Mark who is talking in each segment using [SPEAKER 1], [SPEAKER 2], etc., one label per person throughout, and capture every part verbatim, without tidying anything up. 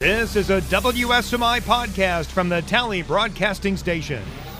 [SPEAKER 1] This is a W S M I podcast from the Tally Broadcasting Station.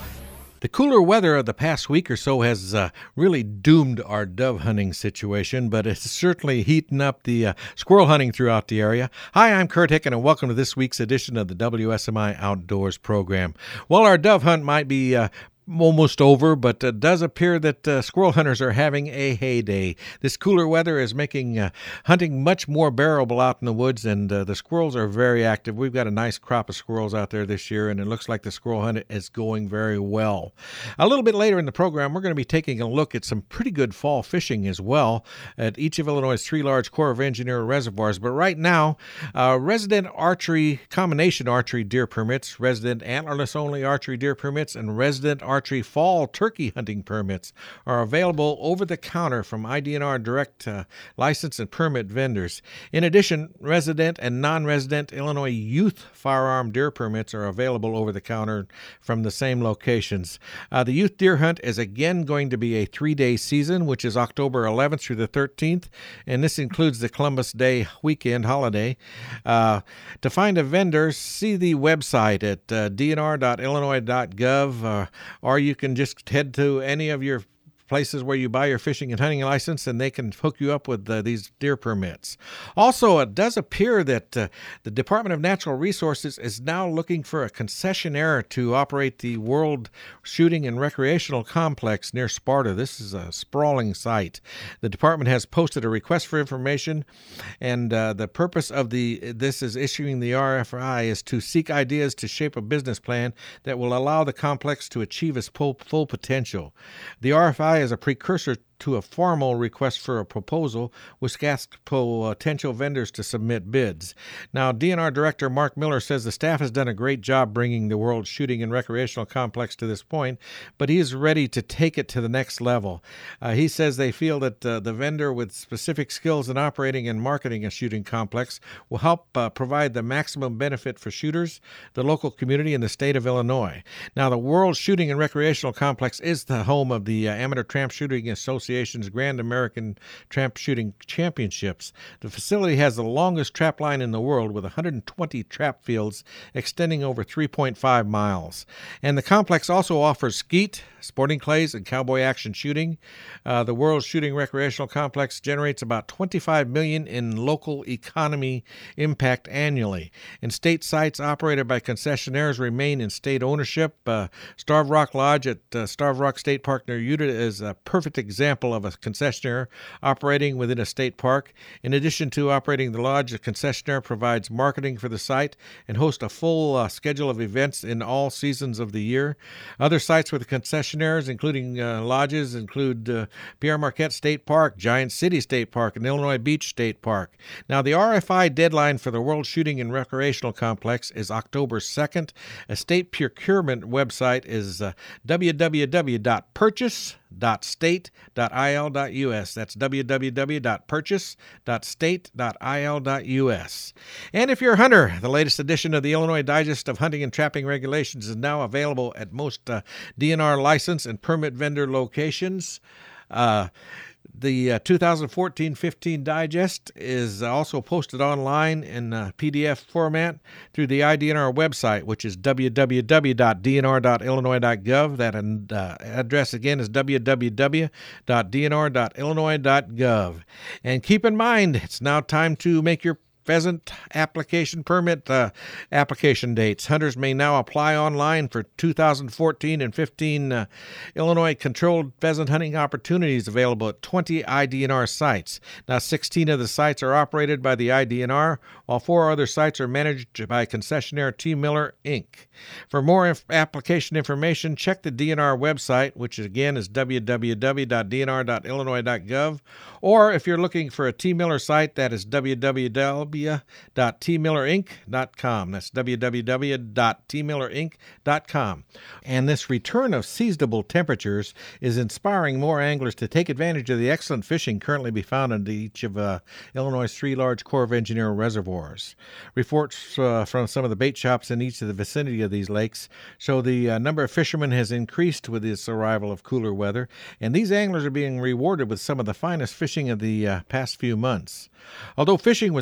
[SPEAKER 2] The cooler weather of the past week or so has uh, really doomed our dove hunting situation, but it's certainly heating up the uh, squirrel hunting throughout the area. Hi, I'm Kurt Hicken, and welcome to this week's edition of the W S M I Outdoors program. Well, our dove hunt might be uh, almost over, but it does appear that uh, squirrel hunters are having a heyday. This cooler weather is making uh, hunting much more bearable out in the woods, and uh, the squirrels are very active. We've got a nice crop of squirrels out there this year, and it looks like the squirrel hunt is going very well. A little bit later in the program, we're going to be taking a look at some pretty good fall fishing as well at each of Illinois' three large Corps of Engineer reservoirs. But right now, uh, resident archery, combination archery deer permits, resident antlerless-only archery deer permits, and resident archery fall turkey hunting permits are available over the counter from I D N R direct uh, license and permit vendors. In addition, resident and non-resident Illinois youth firearm deer permits are available over the counter from the same locations. Uh, the youth deer hunt is again going to be a three-day season, which is October eleventh through the thirteenth, and this includes the Columbus Day weekend holiday. Uh, to find a vendor, see the website at uh, d n r dot illinois dot gov, uh, or you can just head to any of your places where you buy your fishing and hunting license, and they can hook you up with uh, these deer permits. Also, it does appear that uh, the Department of Natural Resources is now looking for a concessionaire to operate the World Shooting and Recreational Complex near Sparta. This is a sprawling site. The department has posted a request for information, and uh, the purpose of the this is issuing the R F I is to seek ideas to shape a business plan that will allow the complex to achieve its full, full potential. The R F I is a precursor to a formal request for a proposal, which asks potential vendors to submit bids. Now, D N R Director Mark Miller says the staff has done a great job bringing the World Shooting and Recreational Complex to this point, but he is ready to take it to the next level. Uh, he says they feel that uh, the vendor with specific skills in operating and marketing a shooting complex will help uh, provide the maximum benefit for shooters, the local community, and the state of Illinois. Now, the World Shooting and Recreational Complex is the home of the uh, Amateur Tramp Shooting Association Grand American Tramp Shooting Championships. The facility has the longest trap line in the world with one hundred twenty trap fields extending over three point five miles. And the complex also offers skeet, sporting clays, and cowboy action shooting. Uh, the World Shooting Recreational Complex generates about twenty-five million dollars in local economy impact annually. And state sites operated by concessionaires remain in state ownership. Uh, Starved Rock Lodge at uh, Starved Rock State Park near Utah is a perfect example of a concessionaire operating within a state park. In addition to operating the lodge, the concessionaire provides marketing for the site and hosts a full uh, schedule of events in all seasons of the year. Other sites with concessionaires, including uh, lodges, include uh, Pierre Marquette State Park, Giant City State Park, and Illinois Beach State Park. Now, the R F I deadline for the World Shooting and Recreational Complex is October second. A state procurement website is uh, w w w dot purchase dot state dot i l dot u s. That's w w w dot purchase dot state dot i l dot u s. And if you're a hunter, the latest edition of the Illinois Digest of Hunting and Trapping Regulations is now available at most uh, D N R license and permit vendor locations. Uh, The uh, two thousand fourteen fifteen Digest is also posted online in uh, P D F format through the I D N R website, which is w w w dot d n r dot illinois dot gov. That uh, address again is w w w dot d n r dot illinois dot gov. And keep in mind, it's now time to make your pheasant application permit uh, application dates. Hunters may now apply online for two thousand fourteen and fifteen uh, Illinois controlled pheasant hunting opportunities available at twenty I D N R sites. Now, sixteen of the sites are operated by the I D N R, while four other sites are managed by concessionaire T. Miller, Incorporated. For more inf- application information, check the D N R website, which again is w w w dot d n r dot illinois dot gov, or if you're looking for a T. Miller site, that is w w w dot t miller inc dot com. That's w w w dot t miller inc dot com. And this return of seasonable temperatures is inspiring more anglers to take advantage of the excellent fishing currently be found in each of uh, Illinois' three large Corps of Engineer reservoirs. Reports uh, from some of the bait shops in each of the vicinity of these lakes show the uh, number of fishermen has increased with this arrival of cooler weather, and these anglers are being rewarded with some of the finest fishing of the uh, past few months. Although fishing was actually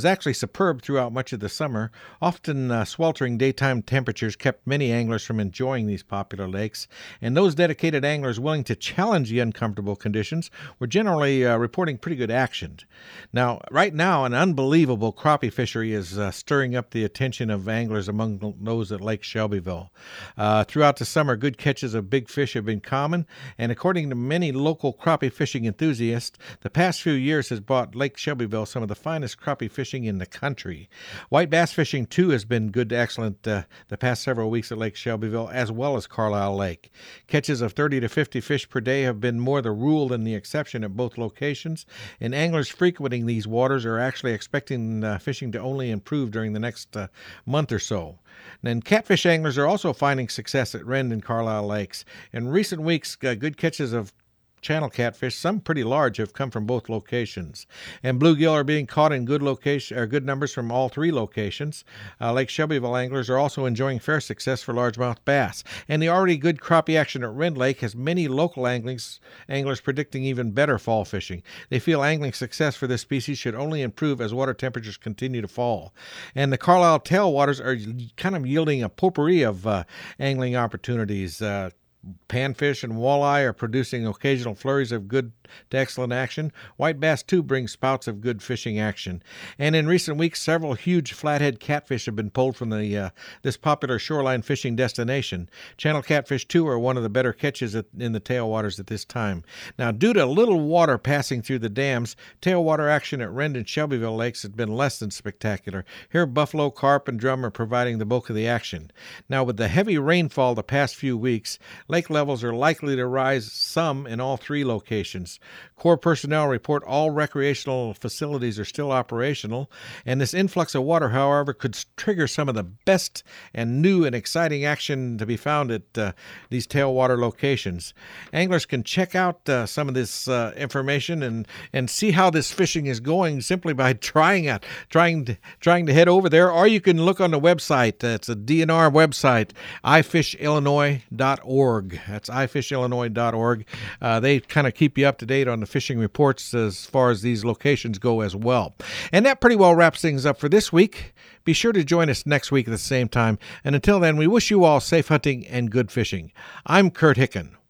[SPEAKER 2] superb throughout much of the summer. Often uh, sweltering daytime temperatures kept many anglers from enjoying these popular lakes, and those dedicated anglers willing to challenge the uncomfortable conditions were generally uh, reporting pretty good action. Now, right now, an unbelievable crappie fishery is uh, stirring up the attention of anglers among those at Lake Shelbyville. Uh, throughout the summer, good catches of big fish have been common, and according to many local crappie fishing enthusiasts, the past few years has brought Lake Shelbyville some of the finest crappie fishing in the country. White bass fishing, too, has been good to excellent uh, the past several weeks at Lake Shelbyville, as well as Carlisle Lake. Catches of thirty to fifty fish per day have been more the rule than the exception at both locations, and anglers frequenting these waters are actually expecting uh, fishing to only improve during the next uh, month or so. And catfish anglers are also finding success at Rend and Carlisle Lakes. In recent weeks, uh, good catches of channel catfish, some pretty large, have come from both locations. And bluegill are being caught in good location or good numbers from all three locations. Uh, Lake Shelbyville anglers are also enjoying fair success for largemouth bass. And the already good crappie action at Rend Lake has many local anglers, anglers predicting even better fall fishing. They feel angling success for this species should only improve as water temperatures continue to fall. And the Carlisle tailwaters are kind of yielding a potpourri of uh, angling opportunities. Uh, Panfish and walleye are producing occasional flurries of good to excellent action. White bass, too, brings spouts of good fishing action. And in recent weeks, several huge flathead catfish have been pulled from the uh, this popular shoreline fishing destination. Channel catfish, too, are one of the better catches at, in the tailwaters at this time. Now, due to little water passing through the dams, tailwater action at Rend and Shelbyville lakes has been less than spectacular. Here, buffalo, carp, and drum are providing the bulk of the action. Now, with the heavy rainfall the past few weeks, lake levels are likely to rise some in all three locations. Corps personnel report all recreational facilities are still operational, and this influx of water, however, could trigger some of the best and new and exciting action to be found at uh, these tailwater locations. Anglers can check out uh, some of this uh, information and, and see how this fishing is going simply by trying out, trying to, trying to head over there, or you can look on the website. Uh, it's a D N R website, i fish illinois dot org. That's i fish illinois dot org. Uh, they kind of keep you up to date on the fishing reports as far as these locations go as well. And that pretty well wraps things up for this week. Be sure to join us next week at the same time. And until then, we wish you all safe hunting and good fishing. I'm Kurt Hicken.